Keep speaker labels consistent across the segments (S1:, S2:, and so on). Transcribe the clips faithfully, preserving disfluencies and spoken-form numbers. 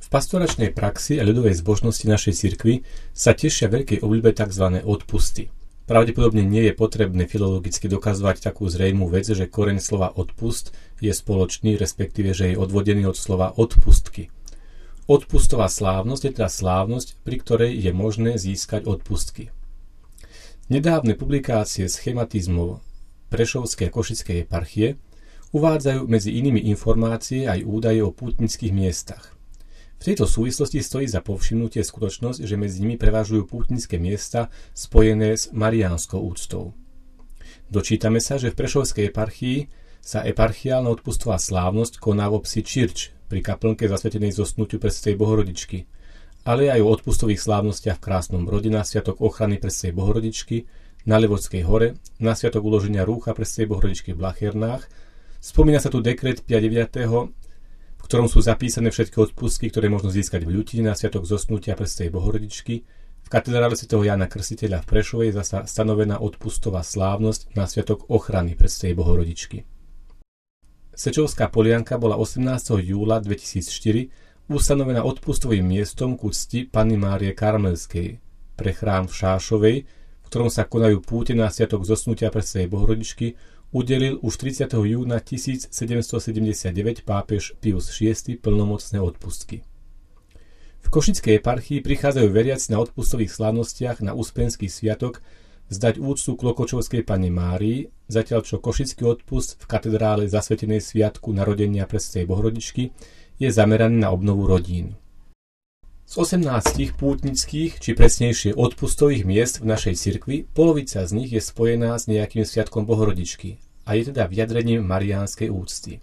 S1: pastoračnej praxi a ľudovej zbožnosti našej cirkvi sa tešia veľkej obľúbe tzv. Odpusty. Pravdepodobne nie je potrebné filologicky dokazovať takú zrejmú vec, že koreň slova odpust je spoločný, respektíve, že je odvodený od slova odpustky. Odpustová slávnosť je teda slávnosť, pri ktorej je možné získať odpustky. Nedávne publikácie schematizmov Prešovskej a Košickej eparchie uvádzajú medzi inými informácie aj údaje o pútnických miestach. V tejto súvislosti stojí za povšimnutie skutočnosť, že medzi nimi prevažujú pútnické miesta spojené s mariánskou úctou. Dočítame sa, že v Prešovskej eparchii sa eparchiálna odpustová slávnosť koná v obci Čirč pri kaplnke zasvetenej Zosnutiu Prestej Bohorodičky, ale aj o odpustových slávnostiach v Krásnom Brode na sviatok ochrany Prestej Bohorodičky, na Levočskej hore, na sviatok uloženia rúcha Prestej Bohorodičky v Blachernách. Spomína sa tu dekret päť deväť, v ktorom sú zapísané všetky odpustky, ktoré možno získať v Ľutine na sviatok Zosnutia Prestej Bohorodičky. V katedrále svätého Jána Krstiteľa v Prešove je zasa stanovená odpustová slávnosť na sviatok ochrany Prestej Bohorodičky. Sečovská Polianka bola osemnásteho júla dvetisícštyri ustanovená odpustovým miestom ku cti Panny Márie Karmelskej pre chrám v Šášovej, v ktorom sa konajú púte na sviatok Zosnutia Prestej Bohorodičky, udelil už tridsiateho júna tisícsedemstosedemdesiatdeväť pápež Pius šiesty plnomocné odpustky. V Košickej eparchii prichádzajú veriaci na odpustových slávnostiach na Uspenský sviatok vzdať úctu Klokočovskej Panne Márii, zatiaľ čo košický odpust v katedrále zasvetenej sviatku narodenia Prestej Bohorodičky je zameraný na obnovu rodín. Z osemnástich pútnických, či presnejšie odpustových miest v našej cirkvi, polovica z nich je spojená s nejakým sviatkom Bohorodičky a je teda vyjadrením mariánskej úcty.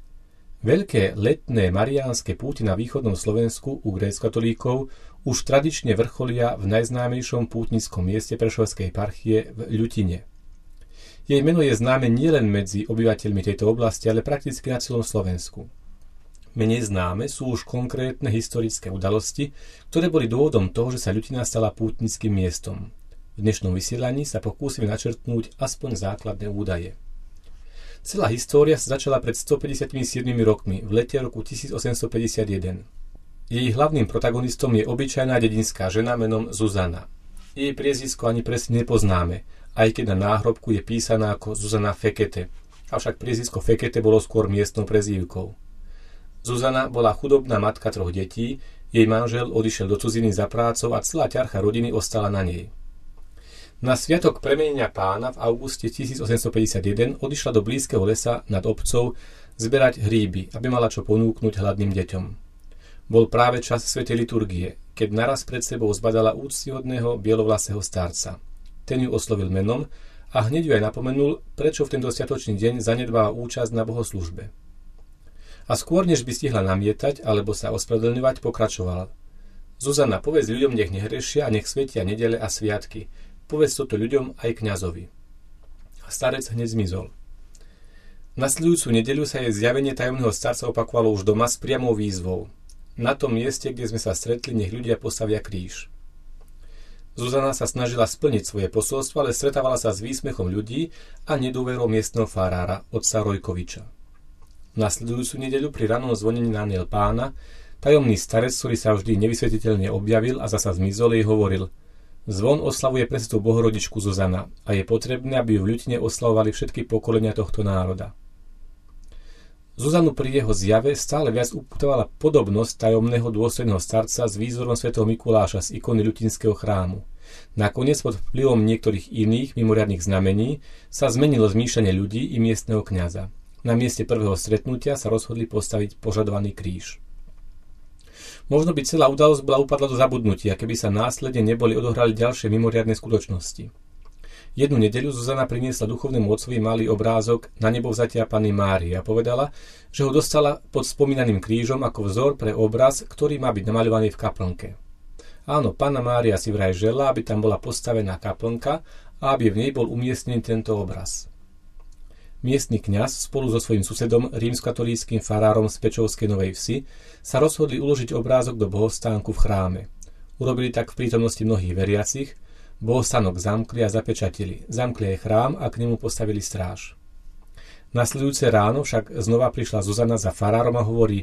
S1: Veľké letné mariánske púte na východnom Slovensku u gréckokatolíkov už tradične vrcholia v najznámejšom pútnickom mieste Prešovskej eparchie v Ľutine. Jej meno je známe nielen medzi obyvateľmi tejto oblasti, ale prakticky na celom Slovensku. Menej známe sú už konkrétne historické udalosti, ktoré boli dôvodom toho, že sa Ľutina stala pútnickým miestom. V dnešnom vysielaní sa pokúsime načrtnúť aspoň základné údaje. Celá história sa začala pred stopäťdesiatsedem rokmi, v lete roku tisícosemstopäťdesiatjeden. Jej hlavným protagonistom je obyčajná dedinská žena menom Zuzana. Jej priezvisko ani presne nepoznáme, aj keď na náhrobku je písaná ako Zuzana Fekete, avšak priezvisko Fekete bolo skôr miestnou prezývkou. Zuzana bola chudobná matka troch detí, jej manžel odišiel do cudziny za prácou a celá ťarcha rodiny ostala na nej. Na sviatok premenenia Pána v auguste tisícosemstopäťdesiatjeden odišla do blízkeho lesa nad obcov zberať hríby, aby mala čo ponúknuť hladným deťom. Bol práve čas svätej liturgie, keď naraz pred sebou zbadala úctyhodného bielovlasého starca. Ten ju oslovil menom a hneď ju aj napomenul, prečo v tento sviatočný deň zanedbáva účasť na bohoslužbe. A skôr, než by stihla namietať alebo sa ospravedlňovať, pokračoval. Zuzana, povedz ľuďom, nech nehrešia a nech svetia nedele a sviatky. Povedz toto ľuďom aj kňazovi. A starec hneď zmizol. Nasledujúcu nedeľu sa jej zjavenie tajomného starca opakovalo už doma s priamou výzvou. Na tom mieste, kde sme sa stretli, nech ľudia postavia kríž. Zuzana sa snažila splniť svoje posolstvo, ale stretávala sa s výsmechom ľudí a nedôverou miestneho farára, otca Rojkoviča. Nasledujúcu nedeľu pri ranom zvonení na aniel Pána tajomný starec, ktorý sa vždy nevysvetiteľne objavil a zasa zmizol, jej hovoril: Zvon oslavuje Prestú Bohorodičku Zuzana a je potrebné, aby ju v Ľutine oslavovali všetky pokolenia tohto národa. Zuzanu pri jeho zjave stále viac uputovala podobnosť tajomného dôstojného starca s výzorom svätého Mikuláša z ikony ľutinského chrámu. Nakoniec pod vplyvom niektorých iných mimoriadnych znamení sa zmenilo zmýšľanie ľudí i miestneho kňaza. Na mieste prvého stretnutia sa rozhodli postaviť požadovaný kríž. Možno by celá udalosť bola upadla do zabudnutia, keby sa následne neboli odohrali ďalšie mimoriadne skutočnosti. Jednu nedeľu Zuzana priniesla duchovnému otcovi malý obrázok Na nebovzatia Panny Márie a povedala, že ho dostala pod spomínaným krížom ako vzor pre obraz, ktorý má byť namaľovaný v kaplnke. Áno, Panna Mária si vraj želá, aby tam bola postavená kaplnka a aby v nej bol umiestnený tento obraz. Miestny kňaz spolu so svojím susedom, rímskokatolíckym farárom z Pečovskej Novej Vsi, sa rozhodli uložiť obrázok do bohostánku v chráme. Urobili tak v prítomnosti mnohých veriacich, bohostánok zamkli a zapečatili, zamkli aj chrám a k nemu postavili stráž. Nasledujúce ráno však znova prišla Zuzana za farárom a hovorí: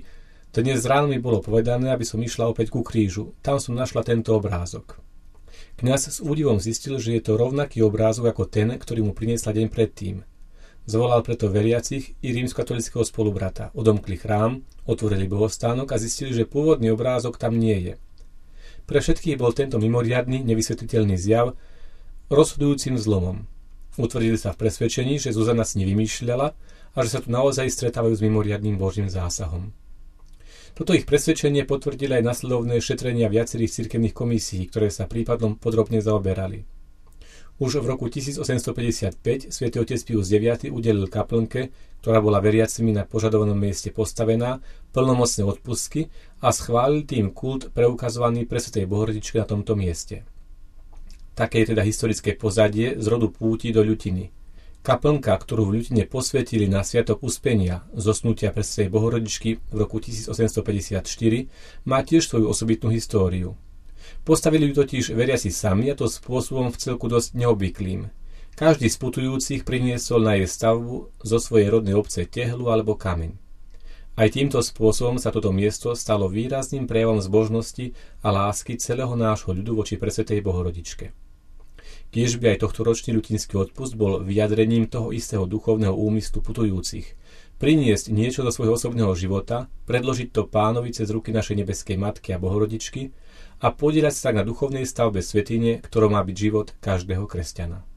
S1: Dnes ráno mi bolo povedané, aby som išla opäť ku krížu. Tam som našla tento obrázok. Kňaz s údivom zistil, že je to rovnaký obrázok ako ten, ktorý mu priniesla deň predtým. Zvolal preto veriacich i rímskokatolického spolubrata. Odomkli chrám, otvorili bohostánok a zistili, že pôvodný obrázok tam nie je. Pre všetkých bol tento mimoriadny, nevysvetliteľný zjav rozhodujúcim zlomom. Utvrdili sa v presvedčení, že Zuzana si nevymýšľala a že sa tu naozaj stretávajú s mimoriadnym Božím zásahom. Toto ich presvedčenie potvrdili aj nasledovné šetrenia viacerých cirkevných komisií, ktoré sa prípadom podrobne zaoberali. Už v roku tisícosemstopäťdesiatpäť svätý otec Pius deviaty udelil kaplnke, ktorá bola veriacimi na požadovanom mieste postavená, plnomocné odpustky a schválil tým kult preukazovaný pre svätej Bohorodičke na tomto mieste. Také je teda historické pozadie z rodu púti do ľutiny. Kaplnka, ktorú v ľutine posvetili na sviatok Uspenia, zosnutia pre svätej Bohorodičky v roku tisícosemstopäťdesiatštyri, má tiež svoju osobitnú históriu. Postavili ju totiž veriaci sami, a to spôsobom v celku dosť neobvyklým. Každý z putujúcich priniesol na jej stavbu zo svojej rodnej obce tehlu alebo kameň. Aj týmto spôsobom sa toto miesto stalo výrazným prejavom zbožnosti a lásky celého nášho ľudu voči presvätej Bohorodičke. Kiež by aj tohtoročný ľutinský odpust bol vyjadrením toho istého duchovného úmyslu putujúcich. Priniesť niečo do svojho osobného života, predložiť to Pánovi cez ruky našej nebeskej Matky a Bohorodičky a podieľať sa tak na duchovnej stavbe svätyne, ktorou má byť život každého kresťana.